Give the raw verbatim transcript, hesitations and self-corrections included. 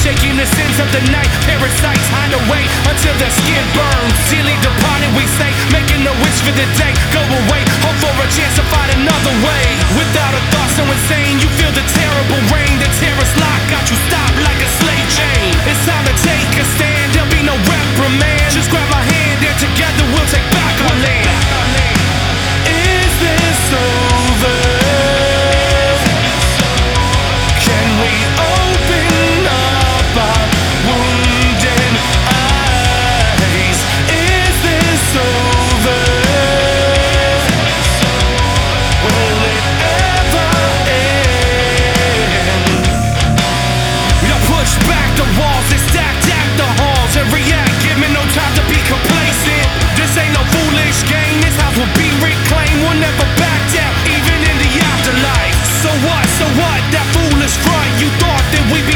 shaking the sins of the night. Parasites hide away until their skin burns. Sealing departed, we say, making a wish for the day. Go away, hope for a chance to find another way. Without a thought so insane, you feel the terrible rain. The terrorist lock got you stopped like a slave chain. It's time to take a stand, there'll be no reprimand. Just grab my hand and together we'll take back our land. Is this over? Can we open up our wounded eyes? Is this over? Will it ever end? We don't push back the walls and stack deck the halls and react. Give me no time to be complacent. This ain't no foolish game. This house will be reclaimed. We'll never back down, even in the afterlife. So what? So what? That foolish front. You thought that we'd be